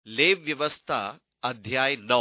लेव व्यवस्था अध्याय 9।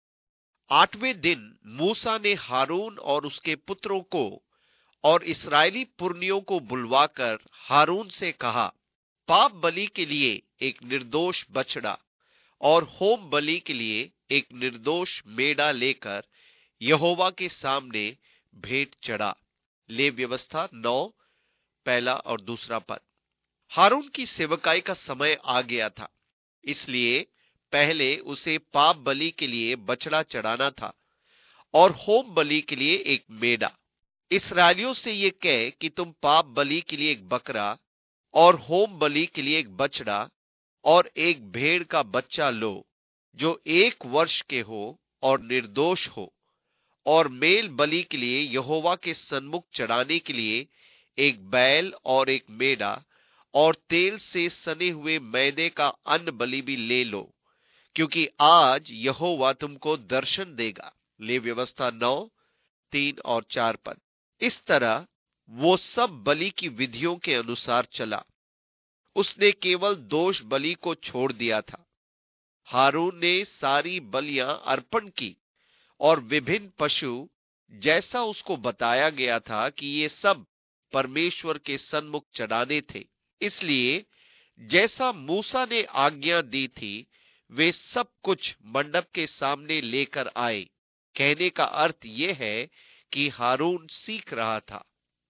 8वें दिन मूसा ने हारून और उसके पुत्रों को और इस्राएली पुरनियों को बुलवाकर हारून से कहा, पाप बलि के लिए एक निर्दोष बछड़ा और होम बलि के लिए एक निर्दोष मेढ़ा लेकर यहोवा के सामने भेंट चढ़ा। लेव व्यवस्था 9 पहला और दूसरा पद। हारून की सेवकाई का समय आ गया था, इसलिए पहले उसे पाप बलि के लिए बछड़ा चढ़ाना था और होम बलि के लिए एक मेढ़ा। इस्राएलियों से ये कह कि तुम पाप बलि के लिए एक बकरा और होम बलि के लिए एक बछड़ा और एक भेड़ का बच्चा लो, जो 1 वर्ष के हो और निर्दोष हो, और मेल बलि के लिए यहोवा के सन्मुख चढ़ाने के लिए एक बैल और एक मेढ़ा, और तेल से सने हुए मैदे का अन्न बलि भी ले लो, क्योंकि आज यहोवा तुमको दर्शन देगा। ले व्यवस्था 9 3 और 4 पद। इस तरह वो सब बलि की विधियों के अनुसार चला। उसने केवल दोष बलि को छोड़ दिया था। हारून ने सारी बलियां अर्पण की और विभिन्न पशु, जैसा उसको बताया गया था कि ये सब परमेश्वर के सन्मुख चढ़ाने थे, इसलिए जैसा मूसा ने आज्ञा दी थी वे सब कुछ मंडप के सामने लेकर आए। कहने का अर्थ यह है कि हारून सीख रहा था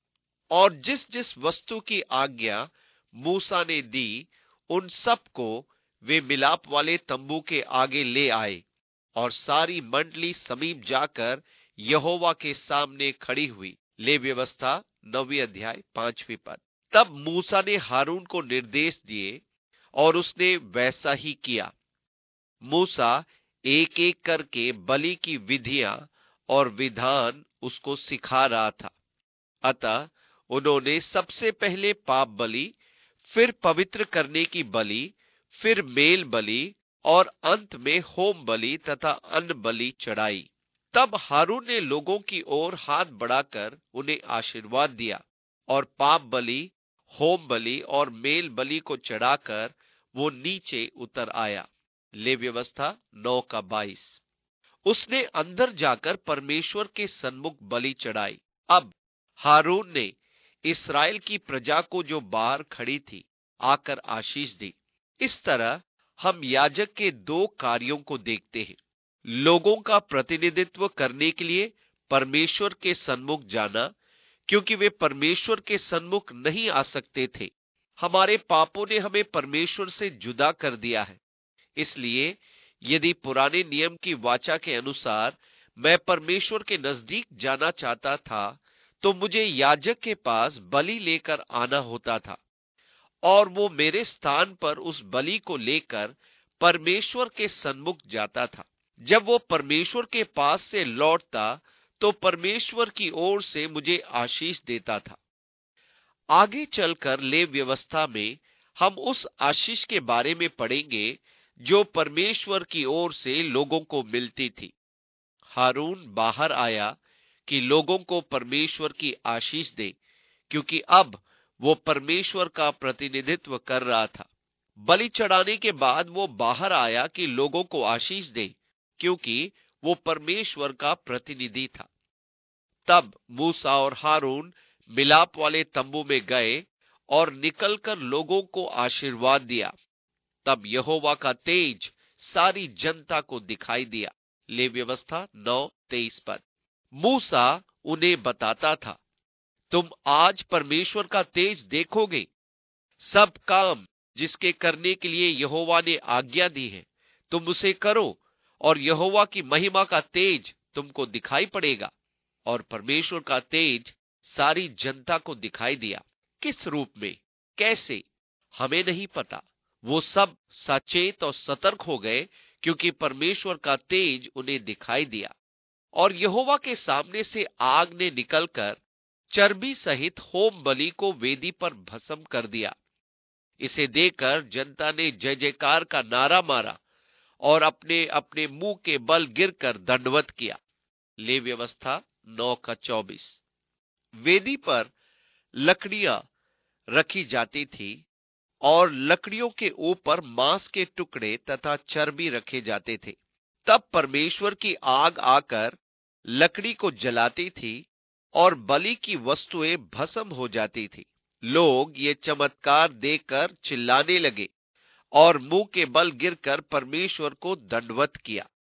और जिस जिस वस्तु की आज्ञा मूसा ने दी उन सब को वे मिलाप वाले तंबू के आगे ले आए, और सारी मंडली समीप जाकर यहोवा के सामने खड़ी हुई। ले व्यवस्था 9वीं अध्याय 5वीं पद। तब मूसा ने हारून को निर्देश दिए और उसने वैसा ही किया। मूसा एक एक करके बलि की विधियां और विधान उसको सिखा रहा था। अतः उन्होंने सबसे पहले पाप बलि, फिर पवित्र करने की बलि, फिर मेल बलि और अंत में होम बलि तथा अन्न बलि चढ़ाई। तब हारून ने लोगों की ओर हाथ बढ़ाकर उन्हें आशीर्वाद दिया और पाप बलि, होम बलि और मेल बलि को चढ़ाकर वो नीचे उतर आया। ले व्यवस्था 9 का 22। उसने अंदर जाकर परमेश्वर के सन्मुख बलि चढ़ाई। अब हारून ने इस्राएल की प्रजा को जो बाहर खड़ी थी आकर आशीष दी। इस तरह हम याजक के 2 कार्यों को देखते हैं। लोगों का प्रतिनिधित्व करने के लिए परमेश्वर के सन्मुख जाना, क्योंकि वे परमेश्वर के सन्मुख नहीं आ सकते थे। हमारे पापों ने हमें परमेश्वर से जुदा कर दिया है। इसलिए यदि पुराने नियम की वाचा के अनुसार मैं परमेश्वर के नजदीक जाना चाहता था तो मुझे याजक के पास बलि लेकर आना होता था, और वो मेरे स्थान पर उस बलि को लेकर परमेश्वर के सन्मुख जाता था। जब वो परमेश्वर के पास से लौटता तो परमेश्वर की ओर से मुझे आशीष देता था। आगे चलकर ले व्यवस्था में हम उस आशीष के बारे में पढ़ेंगे जो परमेश्वर की ओर से लोगों को मिलती थी। हारून बाहर आया कि लोगों को परमेश्वर की आशीष दे, क्योंकि अब वो परमेश्वर का प्रतिनिधित्व कर रहा था। बलि चढ़ाने के बाद वो बाहर आया कि लोगों को आशीष दे, क्योंकि वो परमेश्वर का प्रतिनिधि था। तब मूसा और हारून मिलाप वाले तंबू में गए और निकलकर लोगों को आशीर्वाद दिया। तब यहोवा का तेज सारी जनता को दिखाई दिया। ले व्यवस्था 9:23 पद। मूसा उन्हें बताता था, तुम आज परमेश्वर का तेज देखोगे। सब काम जिसके करने के लिए यहोवा ने आज्ञा दी है तुम उसे करो, और यहोवा की महिमा का तेज तुमको दिखाई पड़ेगा। और परमेश्वर का तेज सारी जनता को दिखाई दिया। किस रूप में, कैसे, हमें नहीं पता। वो सब सचेत और सतर्क हो गए, क्योंकि परमेश्वर का तेज उन्हें दिखाई दिया। और यहोवा के सामने से आग ने निकलकर चर्बी सहित होम बलि को वेदी पर भस्म कर दिया। इसे देखकर जनता ने जय जयकार का नारा मारा और अपने अपने मुंह के बल गिरकर दंडवत किया। ले व्यवस्था 9 का 24। वेदी पर लकड़ियां रखी जाती थी और लकड़ियों के ऊपर मांस के टुकड़े तथा चर्बी रखे जाते थे। तब परमेश्वर की आग आकर लकड़ी को जलाती थी और बलि की वस्तुएं भस्म हो जाती थी। लोग ये चमत्कार देखकर चिल्लाने लगे और मुंह के बल गिरकर परमेश्वर को दंडवत किया।